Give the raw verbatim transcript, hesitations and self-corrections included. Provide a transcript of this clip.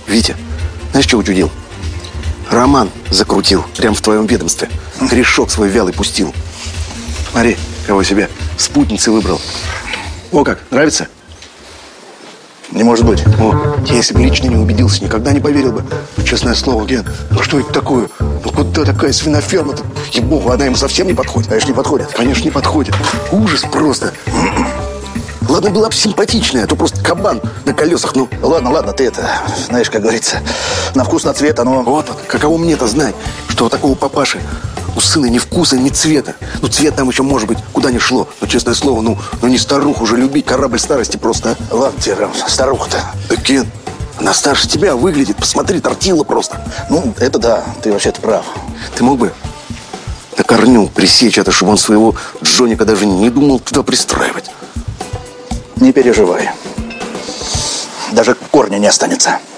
Витя, знаешь, что учудил? Роман закрутил прямо в твоем ведомстве. Грешок свой вялый пустил. Смотри, кого себе спутницей выбрал. О, как, нравится? Не может быть. О, если бы лично не убедился, никогда не поверил бы. Честное слово, Ген, ну что это такое? Ну куда такая свиноферма-то? Ей-богу, она ему совсем не подходит. Конечно, не подходит. Конечно, не подходит. Ужас просто. Ладно, была бы симпатичная, а то просто кабан на колесах. Ну, Ладно, ладно, ты это, знаешь, как говорится, на вкус, на цвет, оно... вот, вот, каково мне-то знать, что у такого папаши у сына ни вкуса, ни цвета. Ну, цвет там еще, может быть, куда ни шло. Но, честное слово, ну, ну не старуху же любить, корабль старости просто, а? Ладно тебе, Рам, старуха-то. Да, Кен, она старше тебя выглядит, посмотри, тортила просто. Ну, это да, ты вообще-то прав. Ты мог бы на корню пресечь это, чтобы он своего Джоника даже не думал туда пристраивать? Не переживай. Даже корня не останется.